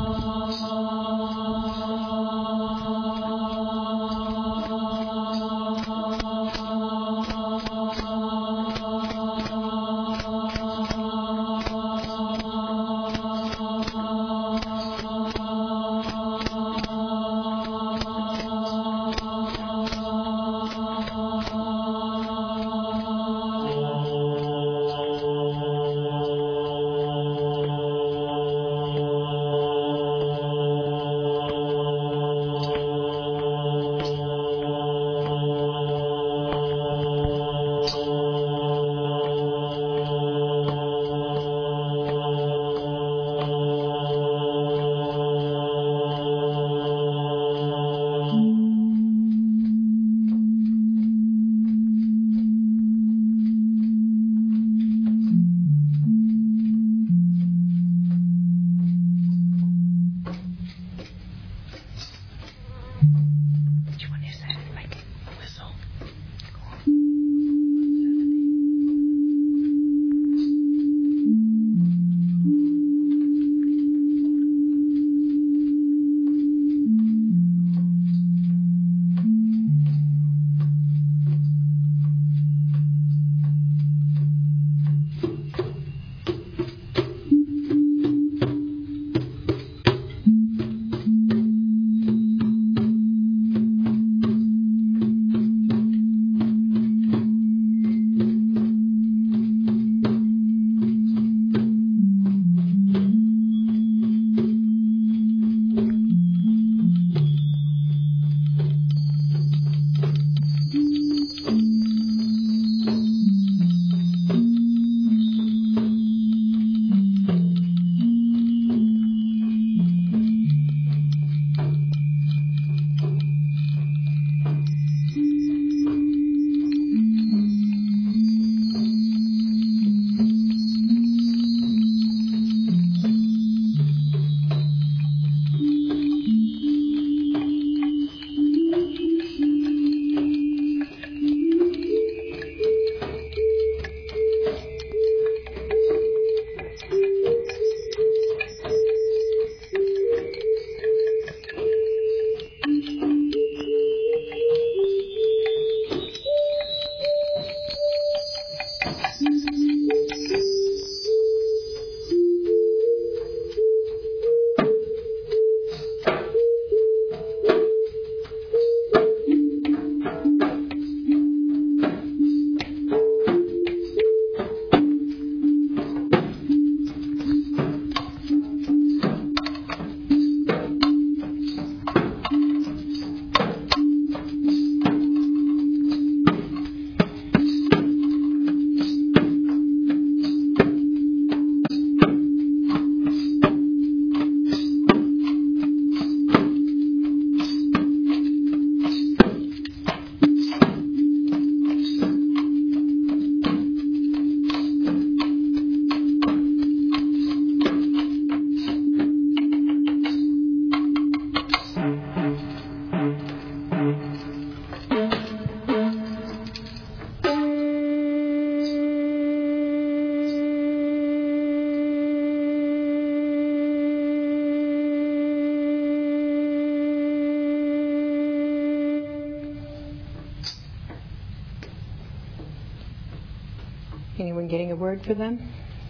Anyone getting a word for them?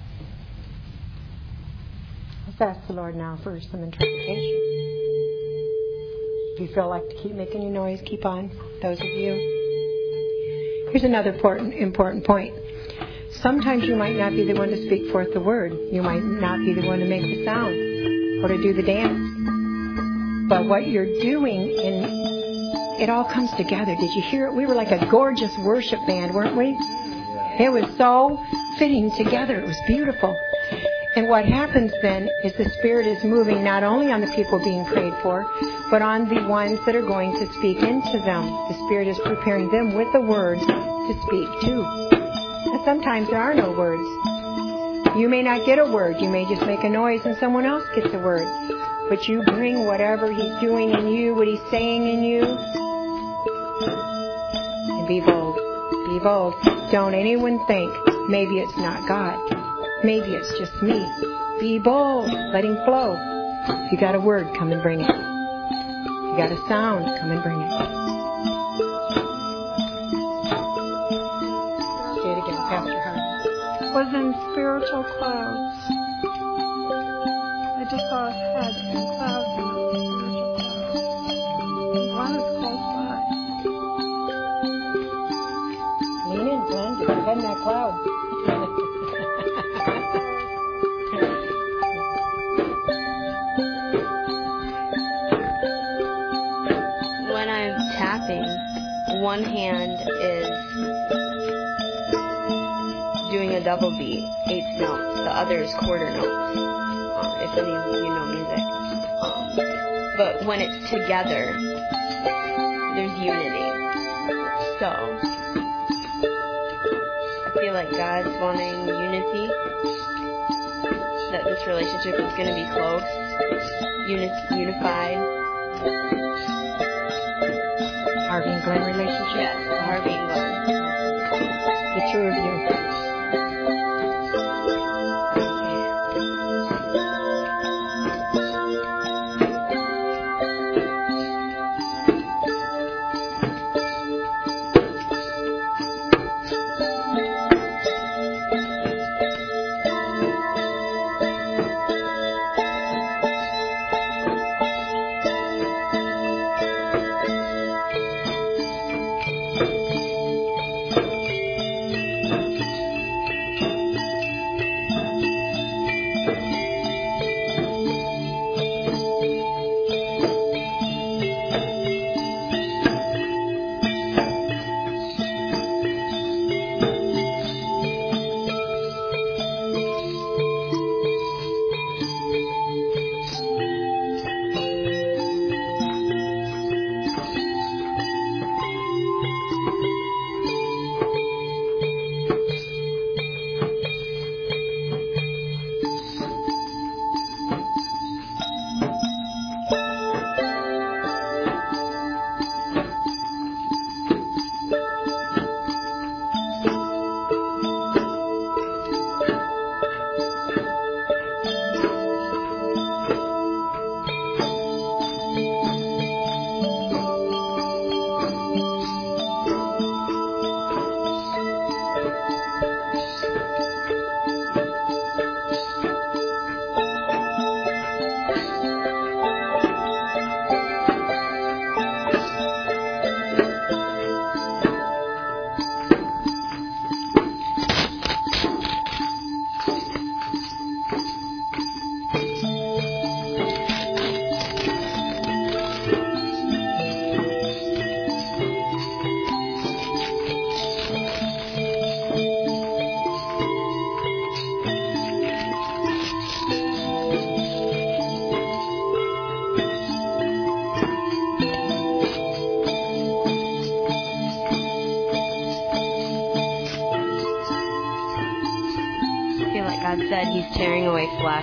Let's ask the Lord now for some interpretation. If you feel like to keep making your noise, keep on. Those of you. Here's another important point. Sometimes you might not be the one to speak forth the word. You might not be the one to make the sound or to do the dance. But what you're doing, it all comes together. Did you hear it? We were like a gorgeous worship band, weren't we? It was so fitting together. It was beautiful. And what happens then is the Spirit is moving not only on the people being prayed for, but on the ones that are going to speak into them. The Spirit is preparing them with the words to speak too. And sometimes there are no words. You may not get a word. You may just make a noise and someone else gets a word. But you bring whatever He's doing in you, what He's saying in you. And be bold. Be bold. Don't anyone think maybe it's not God. Maybe it's just me. Be bold. Let Him flow. If you got a word, come and bring it. If you got a sound, come and bring it. Say it again, Pastor Harvey. Was in spiritual clouds. I just saw his head in clouds, in spiritual clouds. One is close by. Lean in, Glenn. Get your head in that cloud. When I'm tapping, one hand is doing a double beat, 8th notes. The other is quarter notes, if any of you know music. But when it's together, there's unity. So, I feel like God's wanting unity, that this relationship is going to be close, unified. Harvey and Glenn relationship? Yes, Harvey and Glenn. The two of you. God said He's tearing away flesh.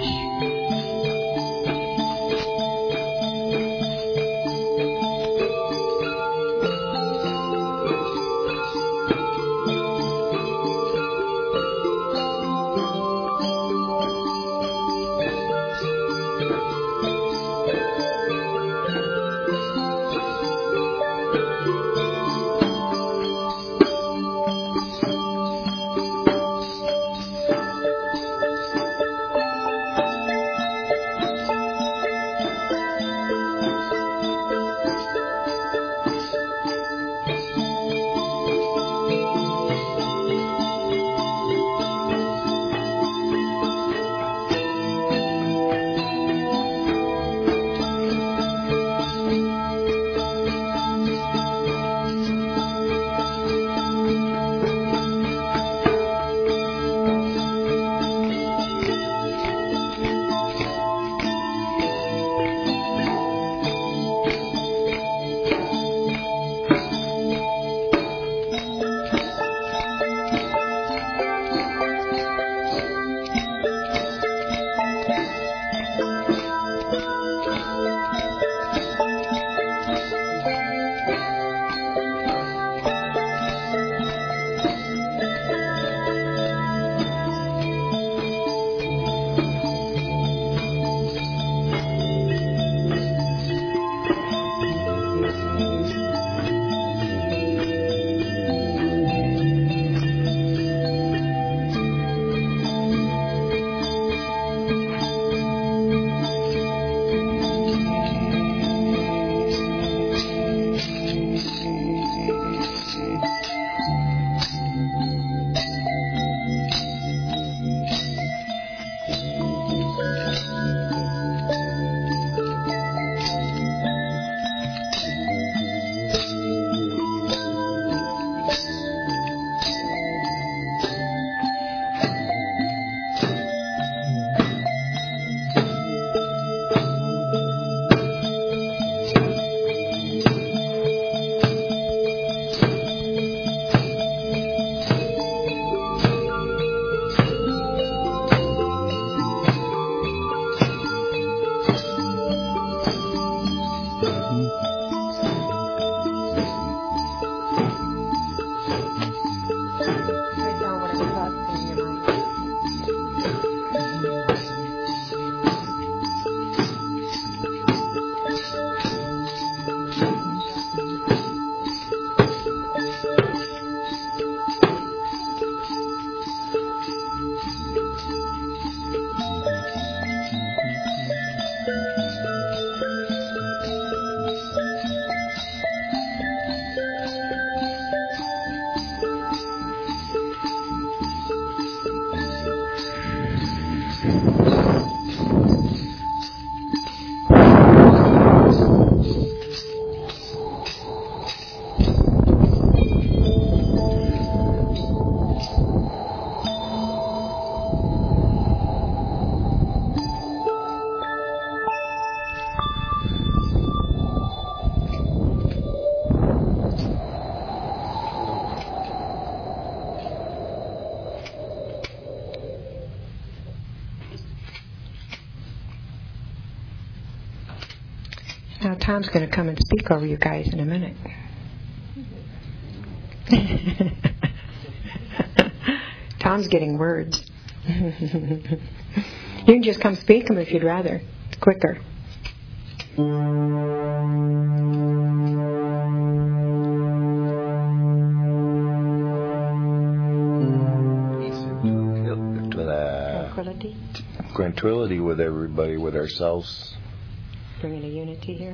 Tom's going to come and speak over you guys in a minute. Tom's getting words. You can just come speak them if you'd rather. It's quicker. Tranquility with everybody, with ourselves. Bringing a unity here.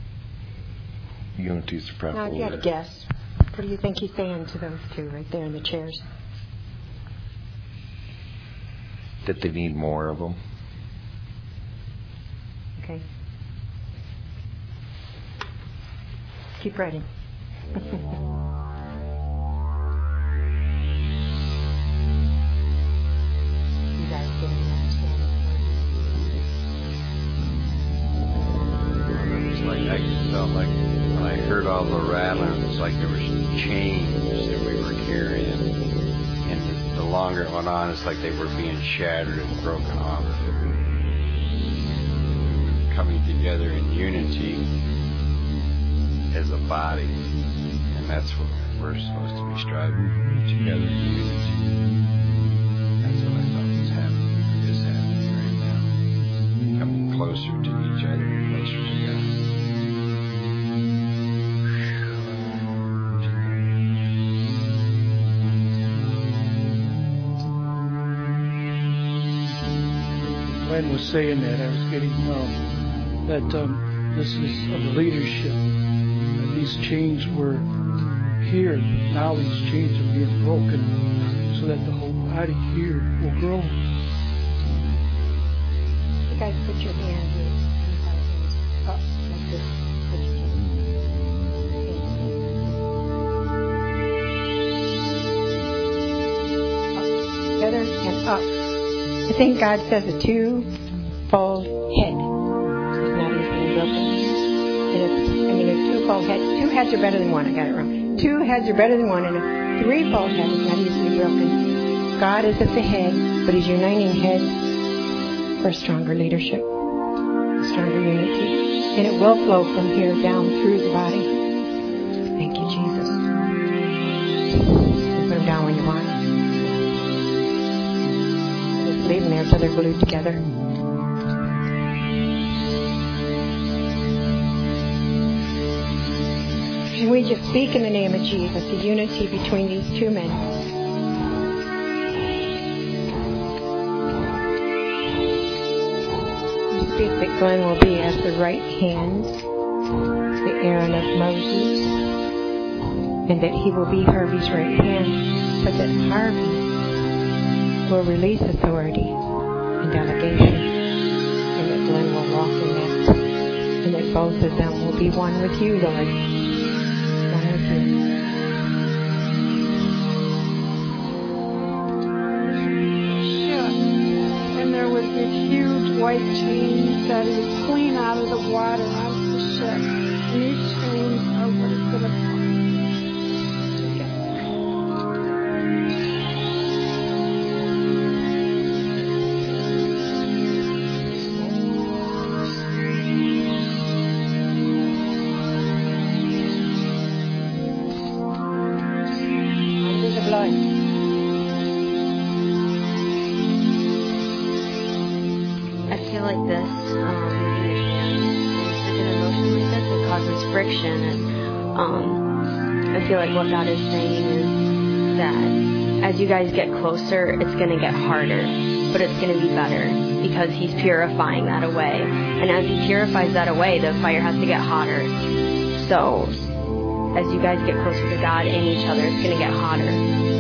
Unity is the proper Now, if you had to word. guess, what do you think he's saying to those two right there in the chairs? That they need more of them. Okay. Keep writing. You guys getting that? It's like I felt like when I heard all the rattling, it's like there was chains that we were carrying. And the longer it went on, it's like they were being shattered and broken off. Coming together in unity as a body. And that's what we're supposed to be striving for, together in unity. That's what I thought was happening, is happening right now. Coming closer to each other and closer to God. Glenn was saying that, I was getting that this is of leadership. That these chains were here, but now these chains are being broken so that the whole body here will grow. You guys put your hands up like this. Put your hands up together and up. I think God says a two-fold head is not easily broken. And a two-fold head. Two heads are better than one. I got it wrong. Two heads are better than one, and a three-fold head is not easily broken. God is at the head, but He's uniting heads for stronger leadership, stronger unity, and it will flow from here down through the body. Thank you, Jesus. Put them down when you want. Leave them there until they're glued together. And we just speak in the name of Jesus, the unity between these two men. We speak that Glenn will be as the right hand, the Aaron of Moses, and that he will be Harvey's right hand, but that Harvey will release authority and delegation, and that Glenn will walk in that, and that both of them will be one with you, Lord. One with you. And there was this huge white chain that is clean out of the water out of the ship. And these chains are what is going to come. What God is saying is that as you guys get closer, it's going to get harder, but it's going to be better because He's purifying that away. And as He purifies that away, the fire has to get hotter. So as you guys get closer to God and each other, it's going to get hotter.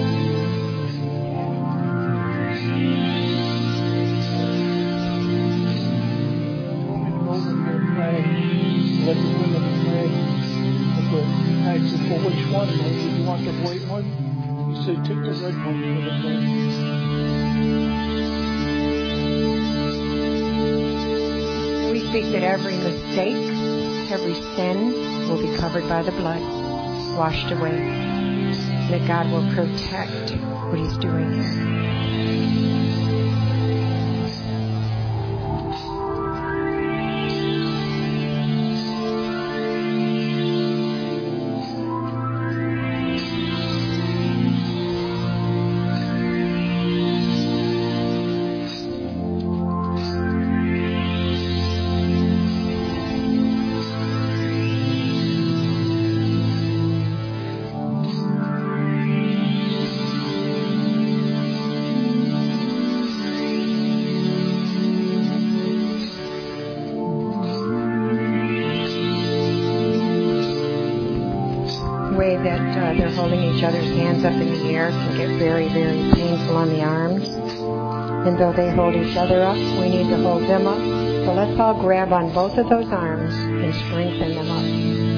Which one? Do you want the white one? You say take the red one for the flag. We speak that every mistake, every sin will be covered by the blood, washed away. That God will protect what He's doing here. The way that they're holding each other's hands up in the air can get very, very painful on the arms. And though they hold each other up, we need to hold them up. So let's all grab on both of those arms and strengthen them up.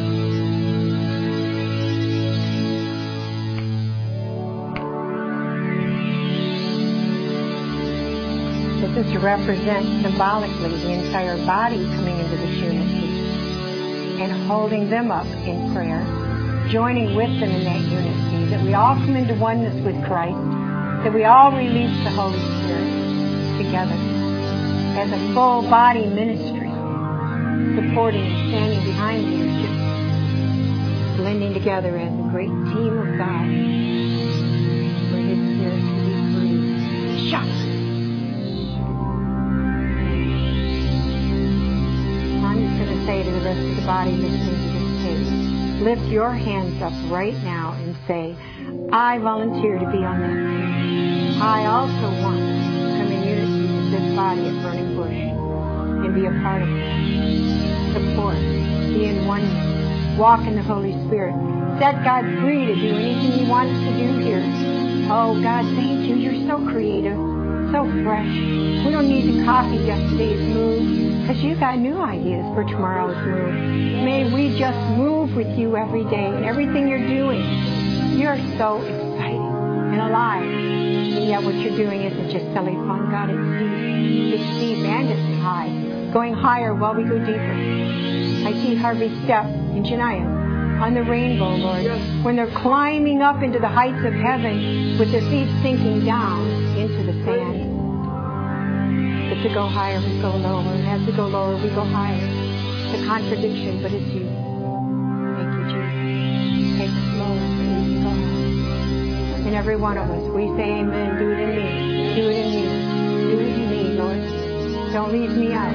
This is to represent symbolically the entire body coming into this unity and holding them up in prayer, joining with them in that unity, that we all come into oneness with Christ, that we all release the Holy Spirit together as a full body ministry, supporting and standing behind leadership, blending together as a great team of God, where His Spirit can be free. Shut! Say to the rest of the body listening to this tape, lift your hands up right now and say, I volunteer to be on that team. I also want to come in unity with this body at Burning Bush and be a part of it. Support, be in oneness, walk in the Holy Spirit. Set God free to do anything He wants to do here. Oh God, thank you. You're so creative, so fresh. We don't need to copy yesterday's moves, because you got new ideas for tomorrow's move. May we just move with you every day and everything you're doing. You're so exciting and alive. And yet what you're doing isn't just silly fun, God. It's deep. It's deep and it's high. Going higher while we go deeper. I see Harvey Stepp and Janiyah on the rainbow, Lord, when they're climbing up into the heights of heaven with their feet sinking down into the sand. But to go higher, we go lower. And as we go lower, we go higher. It's a contradiction, but it's you. Thank you, Jesus. Take us lower so we can go higher. And every one of us, we say amen. Do it in me. Do it in you. Do it in me, Lord. Don't leave me out.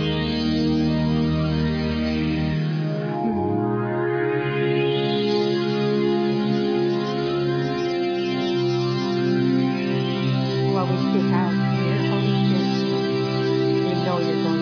While we speak out, your Holy Spirit. Know you're going to do.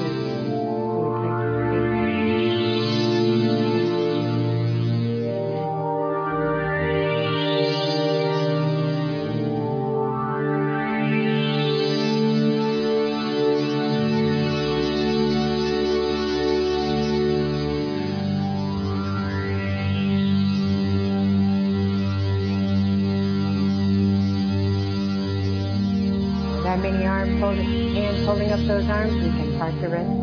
That many arms holding, hands holding up those arms, we can part the Red Sea.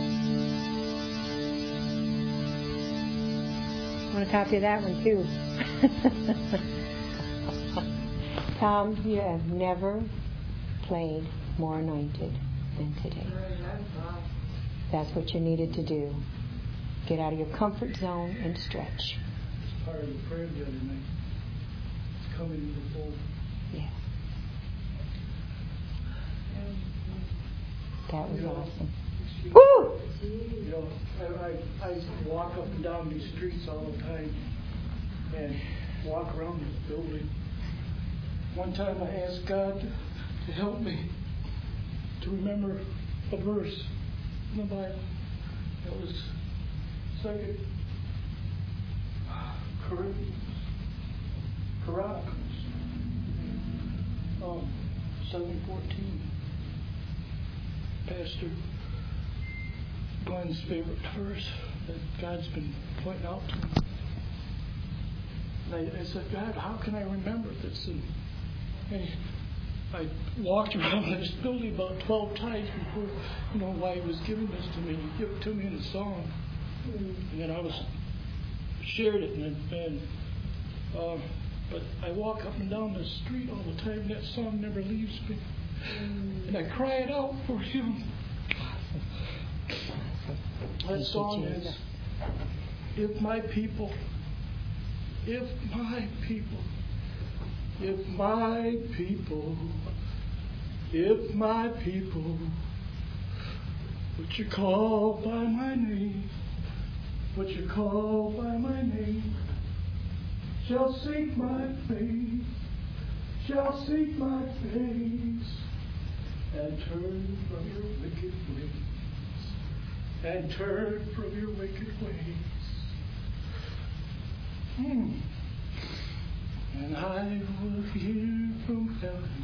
I want to copy that one too. Tom, you have never played more anointed than today. That's what you needed to do. Get out of your comfort zone and stretch. It's part of the prayer the other night. It's coming in the fold. Yeah. That was awesome. Woo! You know, I walk up and down these streets all the time and walk around this building. One time I asked God to help me to remember a verse in the Bible. It was 2 Chronicles 7:14. Pastor Glenn's favorite verse that God's been pointing out to me. And I said, God, how can I remember this? And I walked around this building about 12 times before, why he was giving this to me. He gave it to me in a song. And then I shared it. But I walk up and down the street all the time. That song never leaves me. And I cried out for him. That song is, if my people which you call by my name, shall seek my face, and turn from your wicked ways, And I will hear from heaven,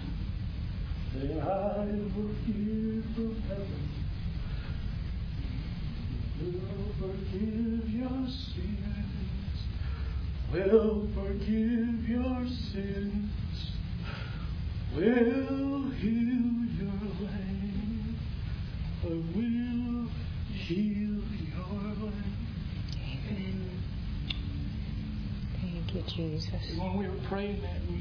will forgive your sins, will heal your land, will heal your land. Amen. Thank you, Jesus. When we were praying that, and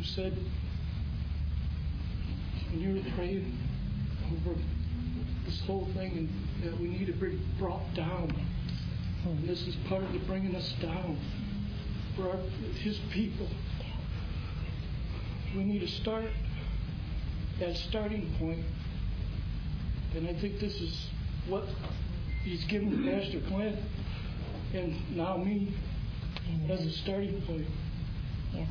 you were praying over this whole thing, and that we need to be brought down. And this is part of the bringing us down for His people. We need to start at a starting point. And I think this is what He's given Pastor Clint and now me as a starting point. Yeah.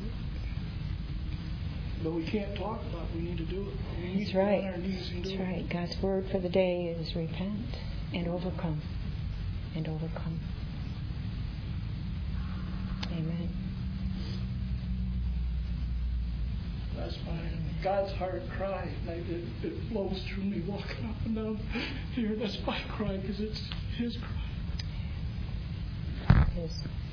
But we can't talk about it. We need to do it. We need That's to right. get on our knees and do That's it. right. God's word for the day is repent and overcome. And overcome. Amen. That's God's heart cry. It flows through me walking up and down here. That's my cry because it's His cry. Yes.